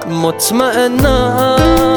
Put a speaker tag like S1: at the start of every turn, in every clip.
S1: مطمئنم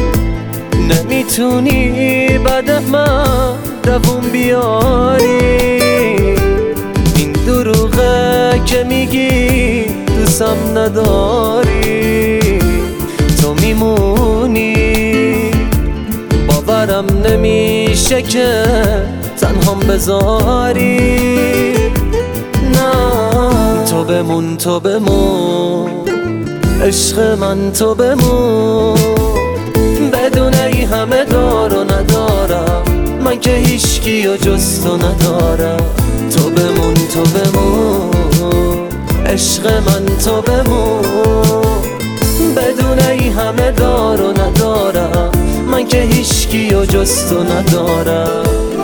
S1: نمیتونی بعد من دووم بیاری. این دروغه که میگی دوستم نداری، تو میمونی. باورم نمیشه که تنهام بذاری. نه تو بمون، تو بمون عشق من، تو بمون. بدون ای همه دار و ندارم، من که هیچکی و جز تو ندارم. تو بمون، تو بمون عشق من، تو بمون. بدون ای همه دار و ندارم، من که هیچکی و جز تو ندارم.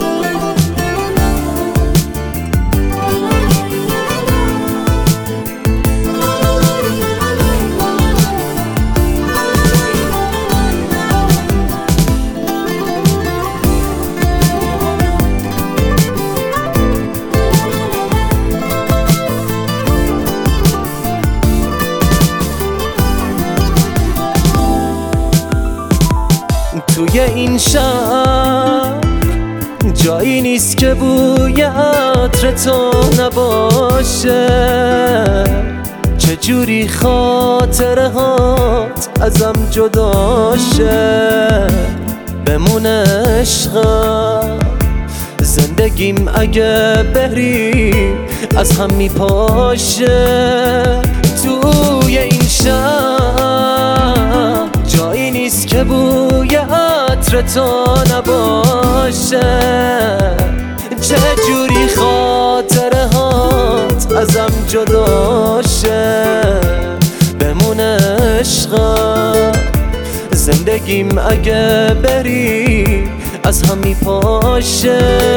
S1: توی این شهر جایی نیست که بوی عطر تو نباشه. چجوری خاطره هات ازم جداشه. بمونه عشقم، زندگیم اگه بری از هم میپاشه. توی این شهر جایی نیست که بوی عطر تو نباشه. چجوری خاطره هات ازم جداشه. بمونه عشقم، زندگیم اگه بری از هم میپاشه.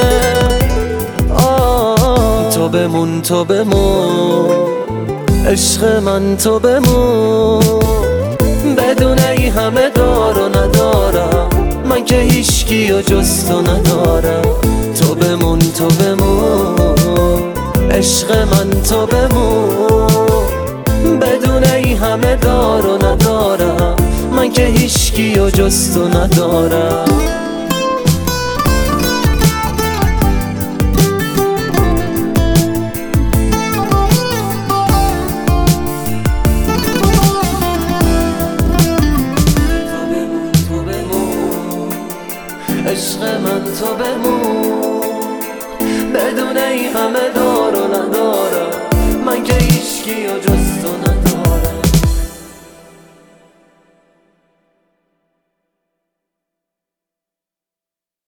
S1: تو بمون، تو بمون عشق من، تو بمون. بدون ای همه دار و ندارم، من که هیچکی و جز تو ندارم. تو بمون، تو بمون عشق من، تو بمون. بدون ای همه دار و ندارم، من که هیچکی و جز تو ندارم. عشق من، تو بمون. بدون ای همه دار و ندارم، من که هیچکی و جز